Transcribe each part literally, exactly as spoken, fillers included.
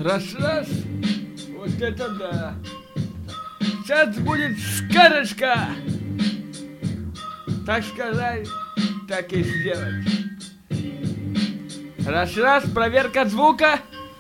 Раз-раз. Вот это да. Сейчас будет сказочка. Так сказать, так и сделать. Раз-раз, проверка звука.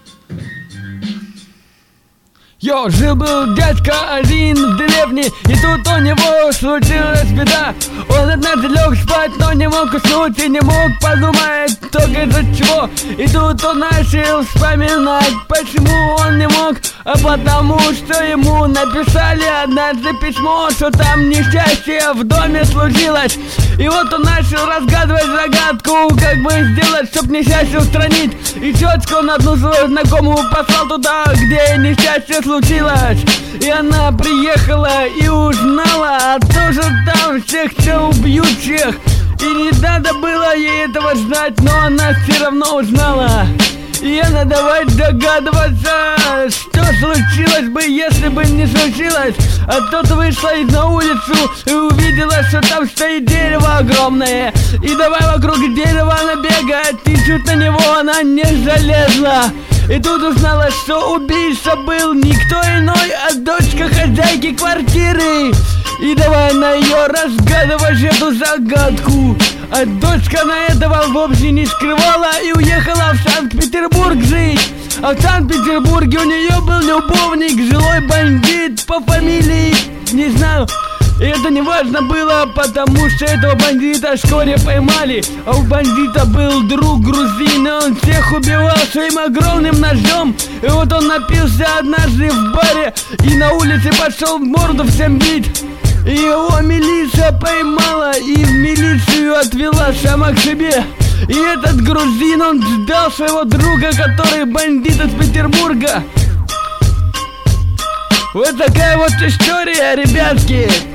Йо, жил-был дядька один в деревне, и тут у него случилась беда. Он однажды лег спать, но не мог уснуть и не мог подумать, только из-за чего. И тут он начал вспоминать, почему он не мог. А потому что ему написали однажды письмо, что там несчастье в доме случилось. И вот он начал разгадывать загадку, как бы сделать, чтоб несчастье устранить. И тетку он одну свою знакомую послал туда, где несчастье случилось. И она приехала и узнала, а тоже там всех, что убьют всех. И не надо было ей этого знать, но она все равно узнала. И она давай догадываться, что случилось бы, если бы не случилось. А тут вышла на улицу и увидела, что там стоит дерево огромное. И давай вокруг дерева она бегает, и чуть на него она не залезла. И тут узнала, что убийца был никто иной, а дочка хозяйки квартиры. И давай на ее разгадывать эту загадку. А дочка на этого вовсе не скрывала и уехала в Санкт-Петербург жить. А в Санкт-Петербурге у нее был любовник, жилой бандит по фамилии, не знаю. И это не важно было, потому что этого бандита вскоре поймали. А у бандита был друг грузин, и он всех убивал своим огромным ножом. И вот он напился однажды в баре и на улице пошел морду всем бить. И его милиция поймала и в милицию отвела сама к себе. И этот грузин, он ждал своего друга, который бандит из Петербурга. Вот такая вот история, ребятки.